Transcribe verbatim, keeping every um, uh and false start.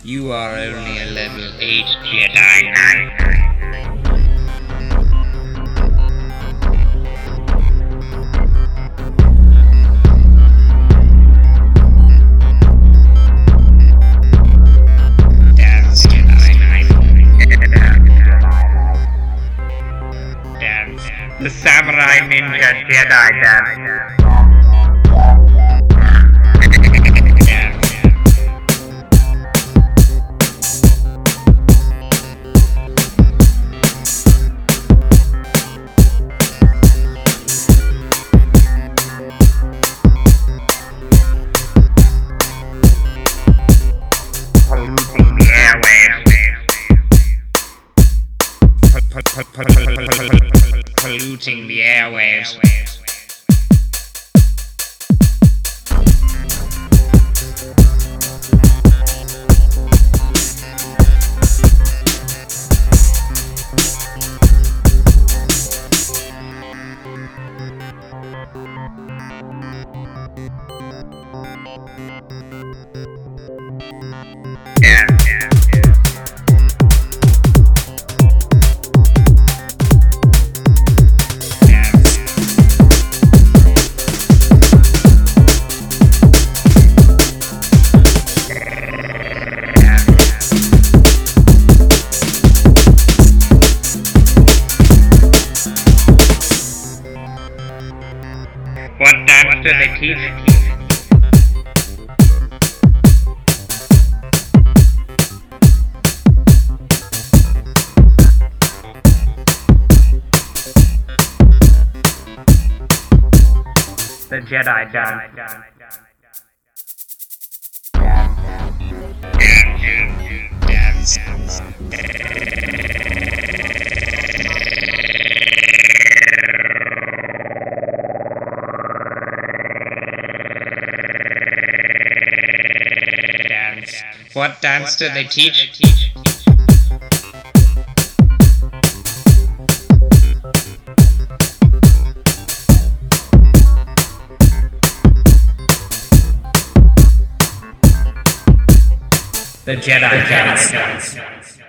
You are only a level eight Jedi Knight. Dance, Jedi Knight. Dance. The Samurai Ninja Jedi Dance. Polluting the airwaves. Polluting the airwaves. Yeah, yeah, yeah. What dance do they teach? The Jedi dance. Dance. Dance. What dance do they teach? The Jedi dance.